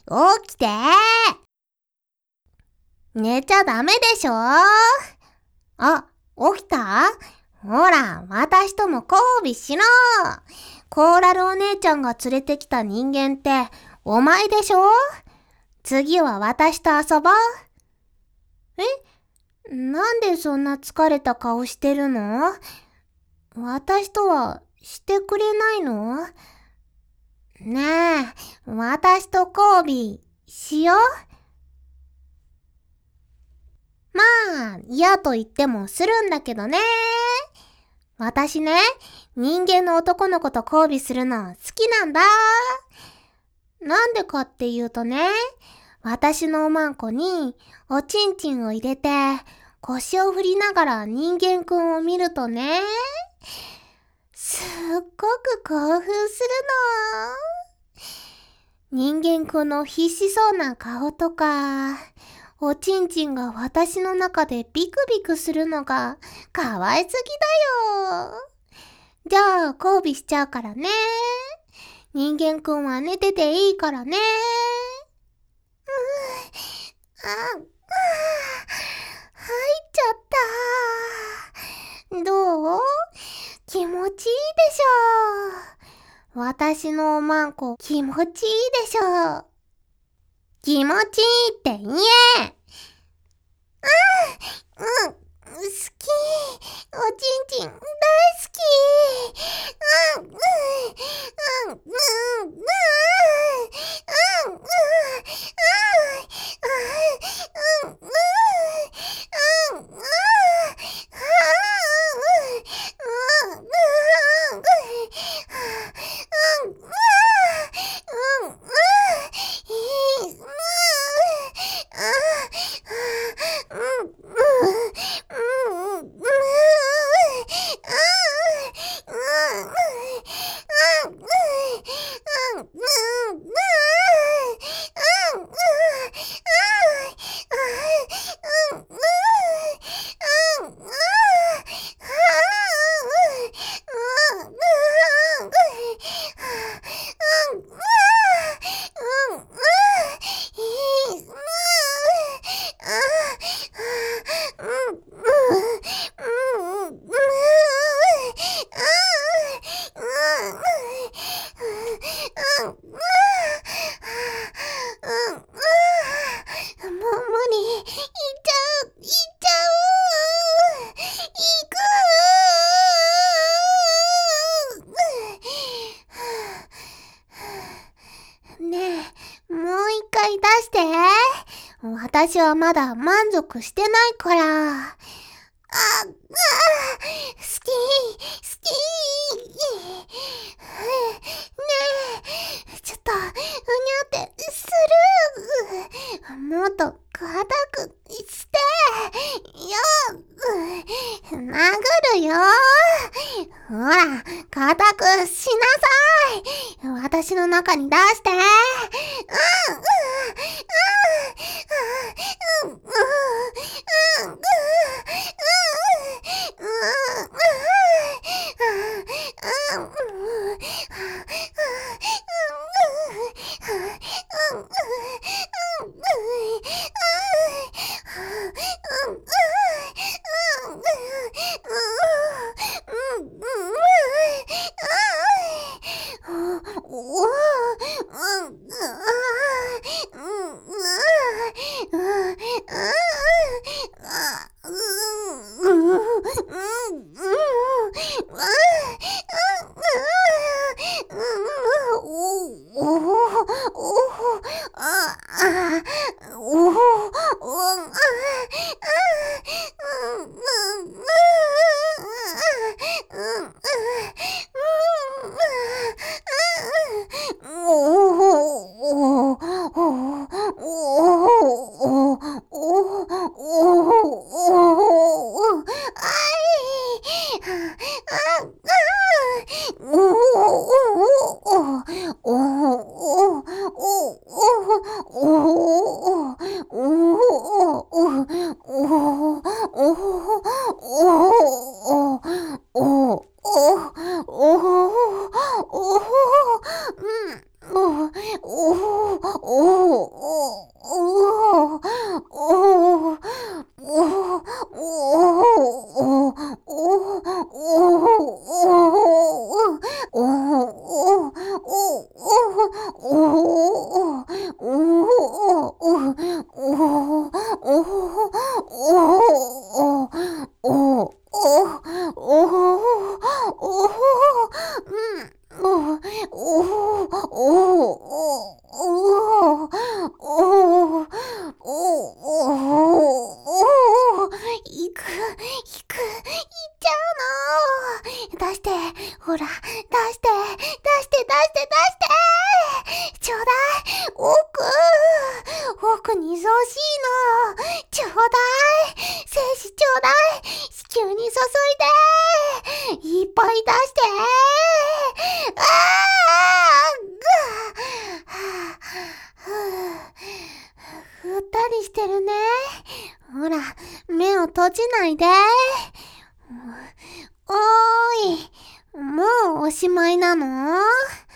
起きて。寝ちゃダメでしょ。あ、起きた？ほら、私とも交尾しろ。コーラルお姉ちゃんが連れてきた人間ってお前でしょ。次は私と遊ぼう。なんでそんな疲れた顔してるの？私とはしてくれないの？ねえ、私と交尾しよう。まあ、嫌と言ってもするんだけどね。私ね、人間の男の子と交尾するの好きなんだ。なんでかっていうとね、私のおまんこにおちんちんを入れて腰を振りながら人間くんを見るとね、すっごく興奮するの。人間くんの必死そうな顔とか、おちんちんが私の中でビクビクするのが可愛すぎだよ。じゃあ交尾しちゃうからね。人間くんは寝てていいからね。入っちゃった。どう？気持ちいいでしょ。私のおまんこ気持ちいいでしょ。気持ちいいって言え。好き。おちんちん大好き。私はまだ満足してないから。好き。ねえ、ちょっと、うにゃってする。もっと硬くしてよ。殴るよ。ほら、硬くしなさい。私の中に出して。 出して、ほら、出して、出してちょうだい奥にそうしいのちょうだい精子ちょうだい子宮に注いでいっぱい出してふったりしてるね。ほら、目を閉じないで。おーい、もうおしまいなの？